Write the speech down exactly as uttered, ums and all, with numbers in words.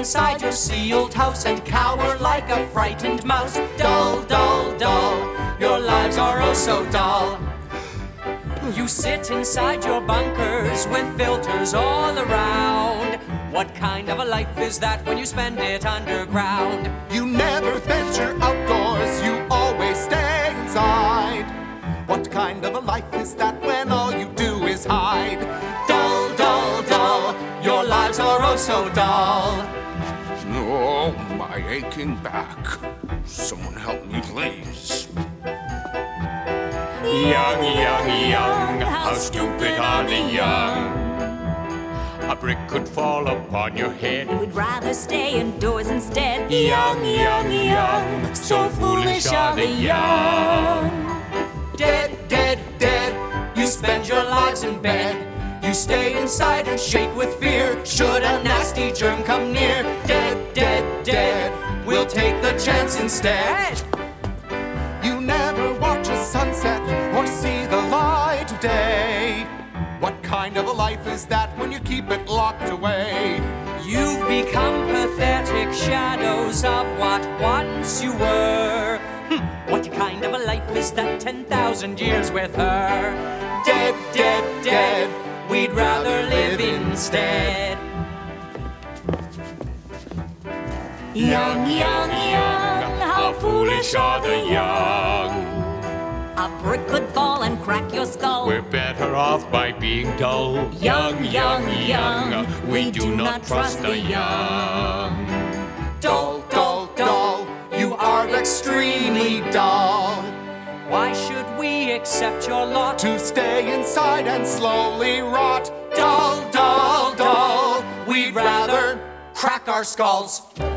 inside your sealed house and cower like a frightened mouse. Dull, dull, dull, your lives are oh so dull. You sit inside your bunkers with filters all around. What kind of a life is that when you spend it underground? You never venture outdoors, you always stay inside. What kind of a life is that when all you do is hide? Dull, dull, dull, your lives are oh so dull. Oh, my aching back. Someone help me, please. Young, young, young, how stupid are the young. A brick could fall upon your head. We'd rather stay indoors instead. Young, young, young, so foolish are the young. Dead, dead, dead, you spend your lives in bed. You stay inside and shake with fear should a nasty germ come near. Dead, dead, dead, we'll take the chance instead. You never watch a sunset or see the light of day. What kind of a life is that when you keep it locked away? You've become pathetic shadows of what once you were. Hm, what kind of a life is that ten thousand years with her? Dead, dead, dead, we'd rather live instead. Young, young, young, How foolish are the young. a brick could fall and crack your skull. We're better off by being dull. Young, young, young, we do not trust the young. Dull, dull, dull, you are extremely dull. Why should we accept your lot? To stay inside and slowly rot. Dull, dull, dull, we'd rather crack our skulls.